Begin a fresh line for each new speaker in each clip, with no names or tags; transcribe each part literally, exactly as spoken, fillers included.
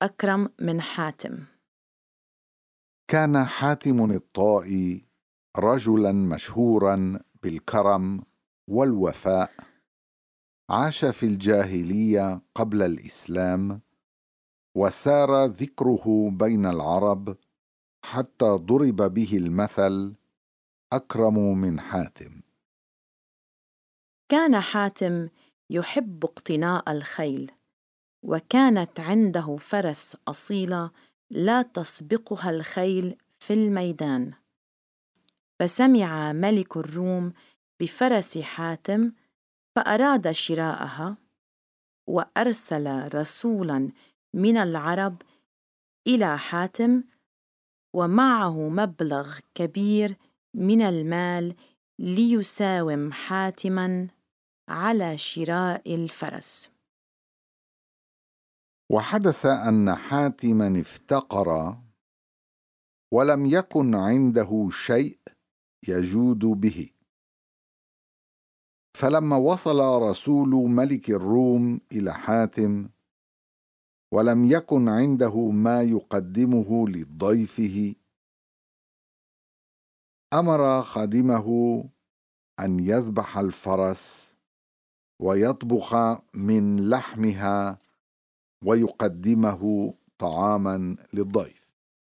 أكرم من حاتم.
كان حاتم الطائي رجلا مشهورا بالكرم والوفاء، عاش في الجاهلية قبل الإسلام، وسار ذكره بين العرب حتى ضرب به المثل: أكرم من حاتم.
كان حاتم يحب اقتناء الخيل، وكانت عنده فرس أصيلة لا تسبقها الخيل في الميدان. فسمع ملك الروم بفرس حاتم فأراد شراءها، وأرسل رسولاً من العرب إلى حاتم ومعه مبلغ كبير من المال ليساوم حاتماً على شراء الفرس.
وحدث أن حاتما افتقر، ولم يكن عنده شيء يجود به. فلما وصل رسول ملك الروم إلى حاتم ولم يكن عنده ما يقدمه لضيفه، أمر خادمه أن يذبح الفرس ويطبخ من لحمها ويقدمه طعاما للضيف.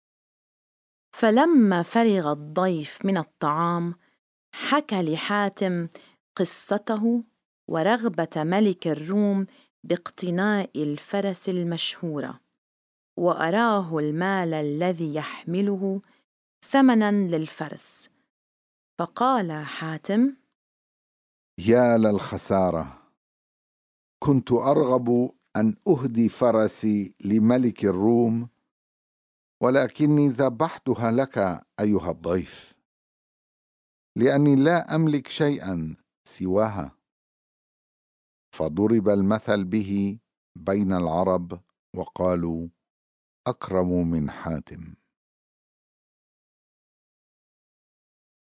فلما فرغ الضيف من الطعام حكى لحاتم قصته ورغبة ملك الروم باقتناء الفرس المشهورة، وأراه المال الذي يحمله ثمناً للفرس. فقال حاتم:
يا للخسارة، كنت أرغب أن أهدي فرسي لملك الروم، ولكني ذبحتها لك أيها الضيف، لأني لا أملك شيئا سواها. فضرب المثل به بين العرب وقالوا: أكرم من حاتم.